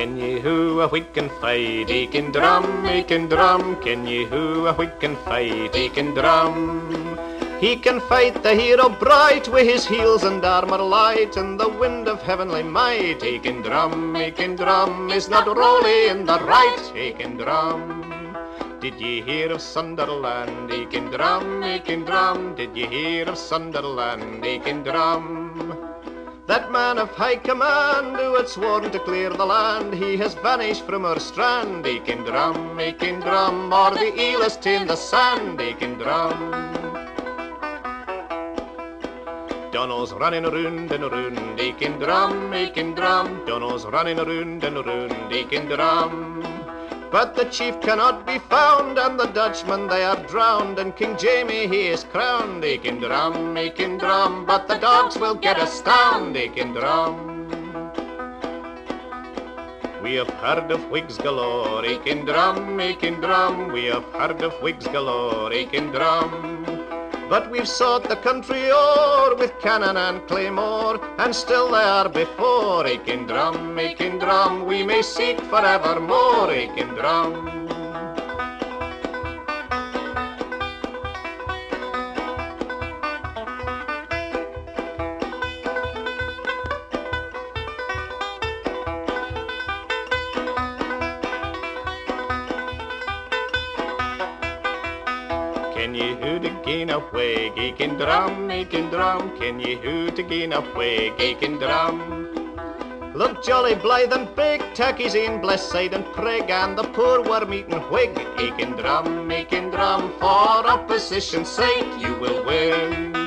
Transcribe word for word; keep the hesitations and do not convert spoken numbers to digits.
Ken ye who a whig can fight, he can drum, he can drum. Ken ye who a whig can fight, he can drum. He can fight the hero bright with his heels and armour light and the wind of heavenly might. He can drum, he can drum, is not Rowley in the right. He can drum. Did ye hear of Sunderland? He can drum, he can drum. Did ye hear of Sunderland? He can drum. That man of high command who had sworn to clear the land, he has vanished from our strand. He can drum, he can drum, or the eel has ta'en the sand. He can drum. Donald's running around and around, he can drum, he can drum. Donald's running around and around, he can drum. But the chief cannot be found, and the Dutchmen they are drowned, and King Jamie he is crowned. He can drum, he can drum, but the dogs will get a stound. He can drum. We have heard of Whigs galore, he can drum, he can drum. We have heard of Whigs galore, he can drum. But we've sought the country o'er with cannon and claymore, and still they are before. He can drum, he can drum, we may seek for evermore. He can drum. Ken ye who to gain a Whig? He can drum, he can drum. Ken ye who to gain a Whig? He can drum. Look jolly blithe and big, Tacky's in Blesside and Prig, and the poor worm-eaten Whig. He can drum, he can drum. For opposition's sake you will win.